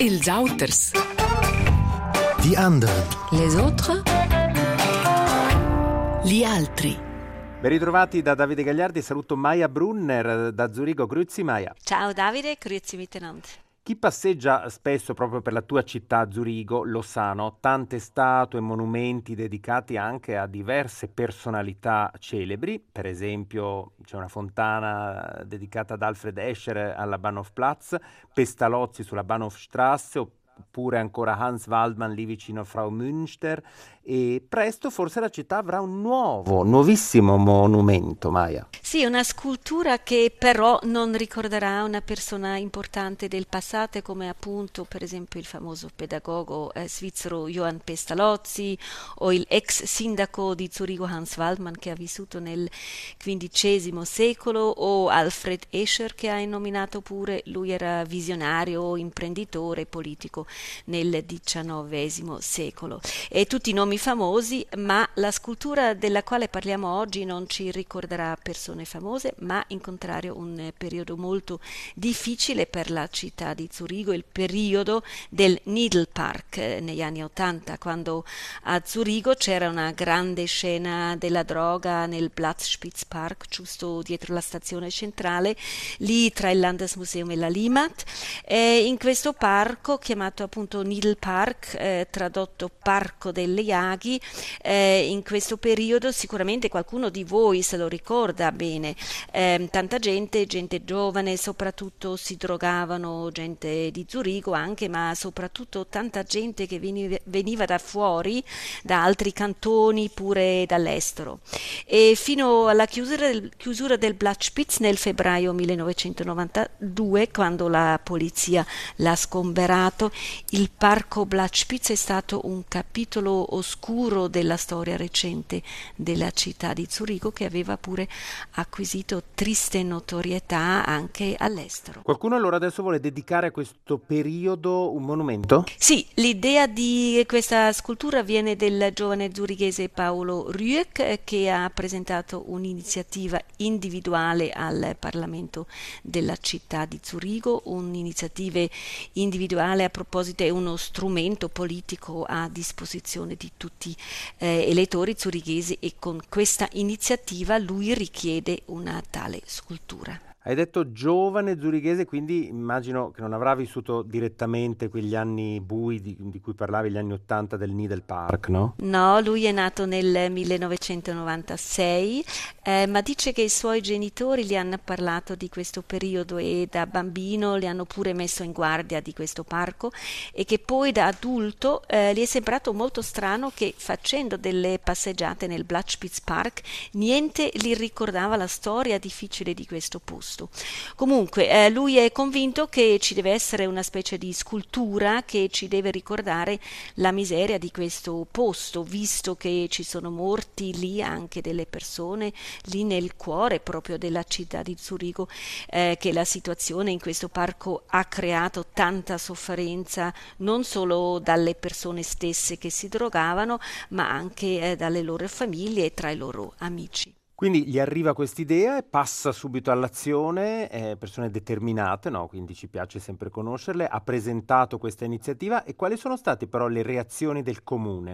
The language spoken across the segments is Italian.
Els auters. Die anderen. Les autres. Gli altri. Ben ritrovati da Davide Gagliardi, saluto Maja Brunner da Zurigo. Grüezi Maja. Ciao Davide, grüezi miteinander. Chi passeggia spesso proprio per la tua città Zurigo lo sa, no? Tante statue e monumenti dedicati anche a diverse personalità celebri. Per esempio c'è una fontana dedicata ad Alfred Escher alla Bahnhofplatz, Pestalozzi sulla Bahnhofstrasse, oppure ancora Hans Waldmann lì vicino a Frau Münster, e presto forse la città avrà un nuovissimo monumento, Maja. Sì, una scultura che però non ricorderà una persona importante del passato, come appunto per esempio il famoso pedagogo svizzero Johann Pestalozzi o il ex sindaco di Zurigo Hans Waldmann che ha vissuto nel XV secolo, o Alfred Escher che hai nominato pure. Lui era visionario, imprenditore, politico nel XIX secolo. E tutti i nomi famosi, ma la scultura della quale parliamo oggi non ci ricorderà persone famose, ma in contrario un periodo molto difficile per la città di Zurigo, il periodo del Needlepark negli anni '80, quando a Zurigo c'era una grande scena della droga nel Platzspitzpark, giusto dietro la stazione centrale, lì tra il Landesmuseum e la Limmat. In questo parco, chiamato appunto Needlepark, tradotto Parco delle Iaghi, in questo periodo sicuramente qualcuno di voi se lo ricorda bene. Tanta gente giovane, soprattutto si drogavano, gente di Zurigo anche, ma soprattutto tanta gente che veniva da fuori, da altri cantoni, pure dall'estero. E fino alla chiusura del Blattspitz nel febbraio 1992, quando la polizia l'ha sgomberato, il parco Blattspitz è stato un capitolo oscuro della storia recente della città di Zurigo, che aveva pure acquisito triste notorietà anche all'estero. Qualcuno allora adesso vuole dedicare a questo periodo un monumento? Sì, l'idea di questa scultura viene del giovane zurighese Paolo Rüegg, che ha presentato un'iniziativa individuale al Parlamento della città di Zurigo. Un'iniziativa individuale, a proposito, è uno strumento politico a disposizione di tutti elettori zurighesi, e con questa iniziativa lui richiede una tale scultura. Hai detto giovane zurighese, quindi immagino che non avrà vissuto direttamente quegli anni bui di cui parlavi, gli anni '80 del Needlepark, no? No, lui è nato nel 1996, ma dice che i suoi genitori gli hanno parlato di questo periodo e da bambino li hanno pure messo in guardia di questo parco, e che poi da adulto gli è sembrato molto strano che facendo delle passeggiate nel Blattspitzpark niente gli ricordava la storia difficile di questo posto. Comunque lui è convinto che ci deve essere una specie di scultura che ci deve ricordare la miseria di questo posto, visto che ci sono morti lì anche delle persone, lì nel cuore proprio della città di Zurigo, che la situazione in questo parco ha creato tanta sofferenza non solo dalle persone stesse che si drogavano, ma anche dalle loro famiglie e tra i loro amici. Quindi gli arriva quest'idea e passa subito all'azione, persone determinate, no? Quindi ci piace sempre conoscerle. Ha presentato questa iniziativa, e quali sono state però le reazioni del comune?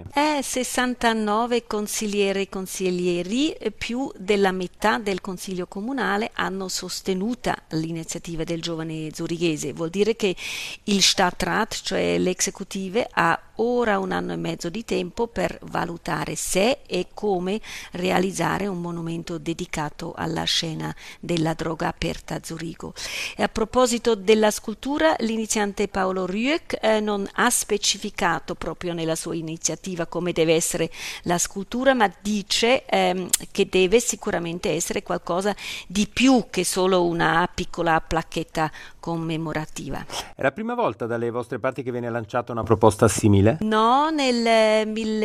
69 consigliere e consiglieri, più della metà del consiglio comunale hanno sostenuta l'iniziativa del giovane zurighese. Vuol dire che il Stadtrat, cioè l'esecutive, ha ora 1 anno e mezzo di tempo per valutare se e come realizzare un monumento dedicato alla scena della droga aperta a Zurigo. E a proposito della scultura, l'iniziante Paolo Rüegg non ha specificato proprio nella sua iniziativa come deve essere la scultura, ma dice che deve sicuramente essere qualcosa di più che solo una piccola placchetta commemorativa. È la prima volta dalle vostre parti che viene lanciata una proposta simile? No, nel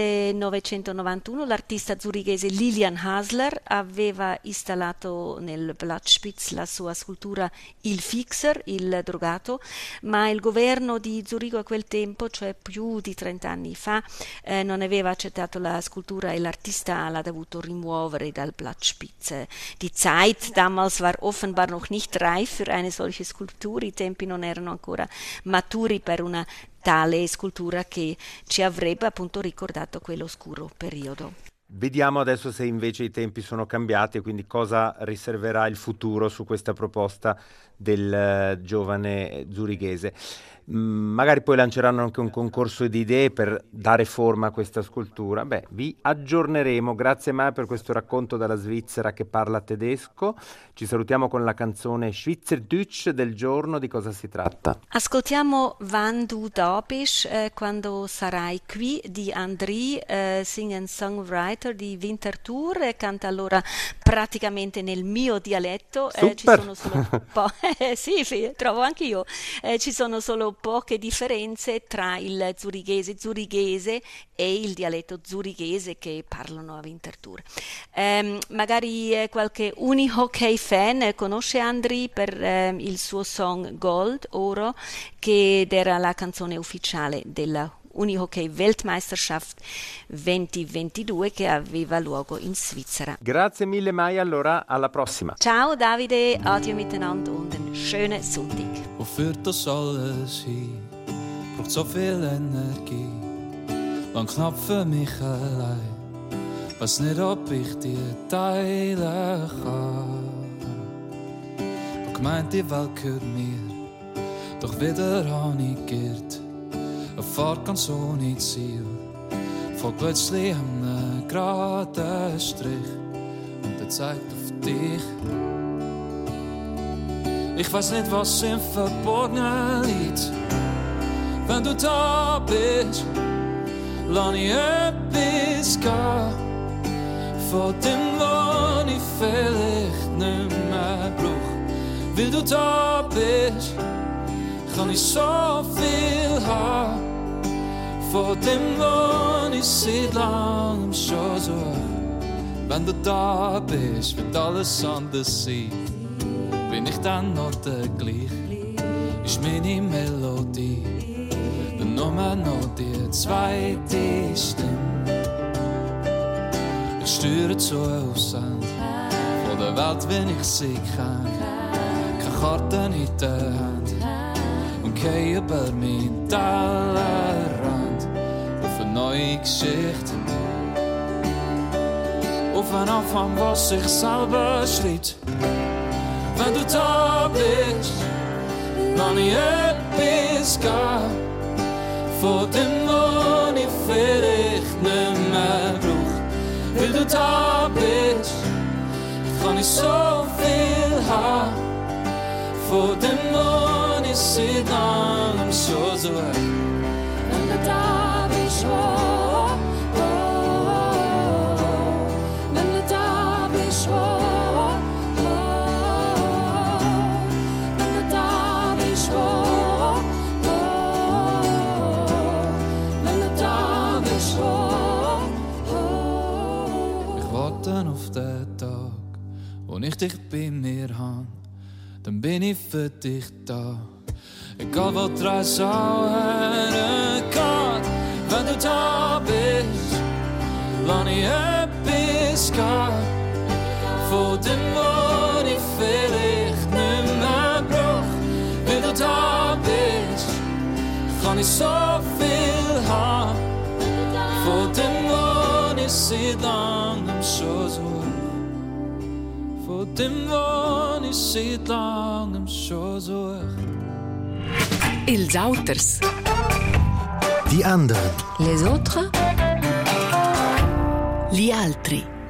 1991 l'artista zurighese Lilian Hasler aveva installato nel Blattspitz la sua scultura Il Fixer, il drogato, ma il governo di Zurigo a quel tempo, cioè più di 30 anni fa, non aveva accettato la scultura e l'artista l'ha dovuto rimuovere dal Blattspitz. Die Zeit damals war offenbar noch nicht reif für eine solche Skulptur, maturi, i tempi non erano ancora maturi per una tale scultura che ci avrebbe appunto ricordato quell'oscuro periodo. Vediamo adesso se invece i tempi sono cambiati e quindi cosa riserverà il futuro su questa proposta del giovane zurighese. Magari poi lanceranno anche un concorso di idee per dare forma a questa scultura. Vi aggiorneremo. Grazie Maya per questo racconto dalla Svizzera che parla tedesco. Ci salutiamo con la canzone Schweizerdeutsch del giorno. Di cosa si tratta? Ascoltiamo Wann du da bist, quando sarai qui, di Andri, singer-songwriter di Winterthur, canta allora praticamente nel mio dialetto. Ci sono solo sì, trovo anche io. Ci sono solo poche differenze tra il zurighese e il dialetto zurighese che parlano a Winterthur. Magari qualche unihockey fan conosce Andri per il suo song Gold, Oro, che era la canzone ufficiale della Unihockey Weltmeisterschaft 2022 che aveva luogo in Svizzera. Grazie mille Maya, allora alla prossima. Ciao Davide, adieu miteinander und einen schönen Sonntag. Wo führt das alles hin? Braucht so viel Energie, lang knapp für mich allein. Weiß nicht, ob ich die teilen kann. Und gemeint, die Welt gehört mir, doch wieder habe ich geirrt. Eine Fahrt ganz ohne Ziel, folgt plötzlich einem geraden Strich und er zeigt auf dich. Ich weiß nicht, was im Verborgenen liegt. Wenn du da bist, lass ich etwas gehen. Von dem, was ich vielleicht nicht mehr brauch. Weil du da bist, kann ich so viel haben. Von dem, was ich seit langem schon suche. Wenn du da bist, wird alles anders sein. Bin ich dann noch der gleich? Ist meine Melodie dann nur noch die zweite Stimme? Ich steuere zu Aussend von der Welt, wenn ich sie kenne. Keine Karten in der Hand und gehe über meinen Tellerrand auf eine neue Geschichte, auf einen Anfang, was sich selber schreibt. Wenn du da bist, lass ich etwas gehen. Von dem, was ich vielleicht nicht mehr brauch. Weil du da bist, kann ich so viel haben. Von dem, was ich seit langem schon suche. Wenn du da bist, oh, oh, oh. Wenn du da bist, oh. Auf den Tag, wo ich dich bei mir habe, dann bin ich für dich da. Egal wo die Reise auch hergeht, wenn du da bist, lass ich etwas gehen. Von dem, was ich vielleicht nicht mehr brauch. Weil du da bist, kann ich so viel haben. Von dem, was ich seit langem schon suche. Von dem, was ich seit langem schon suche. Els auters. Die anderen. Les autres. Gli altri.